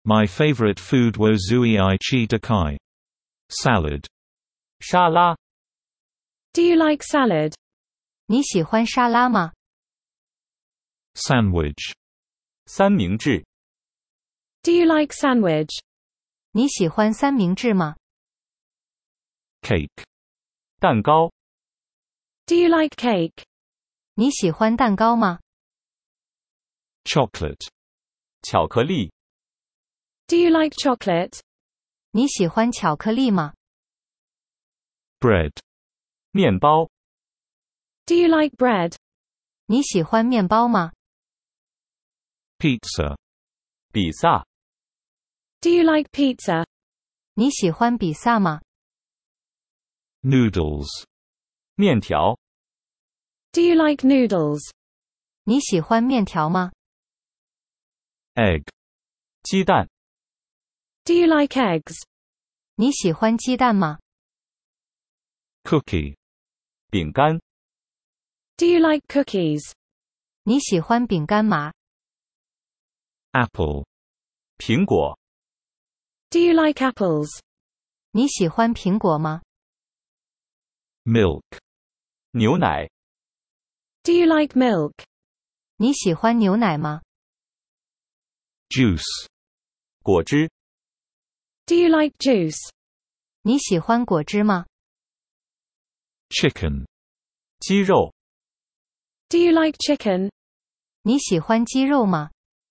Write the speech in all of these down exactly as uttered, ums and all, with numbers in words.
My favorite food was zui I chi dekai. Salad. 沙拉 Do you like salad? 你喜欢沙拉吗？ Sandwich. 三明治 Do you like sandwich? 你喜欢三明治吗？ Cake. 蛋糕 Do you like cake? 你喜欢蛋糕吗？ Chocolate. 巧克力 Do you like chocolate? 你喜欢巧克力吗？ Bread. 面包 Do you like bread? 你喜欢面包吗？ Pizza. 比萨 Do you like pizza? 你喜欢比萨吗？ Noodles. 面条 Do you like noodles? 你喜欢面条吗？ Egg. 鸡蛋 Do you like eggs? 你喜欢鸡蛋吗？ Cookie. 饼干 Do you like cookies? 你喜欢饼干吗？ Apple. 苹果 Do you like apples? 你喜欢苹果吗？ Milk. 牛奶 Do you like milk? 你喜欢牛奶吗？ Juice. 果汁 Do you like juice? 你喜欢果汁吗？ Chicken. 鸡肉 Do you like chicken? 你喜欢鸡肉吗？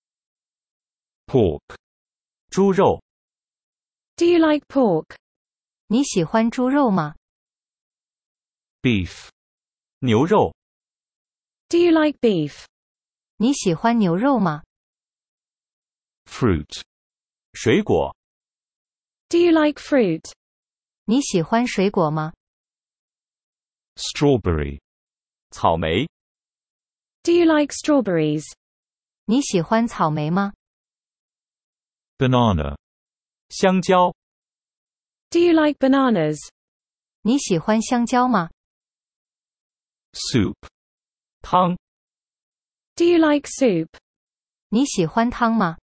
Pork. 猪肉 Do you like pork? 你喜欢猪肉吗？ Beef. 牛肉 Do you like beef? 你喜欢牛肉吗？ Fruit. 水果 Do you like fruit? 你喜欢水果吗？ Strawberry. 草莓 Do you like strawberries? 你喜欢草莓吗？ Banana. 香蕉 Do you like bananas? 你喜欢香蕉吗？ Soup. 汤 Do you like soup? 你喜欢汤吗？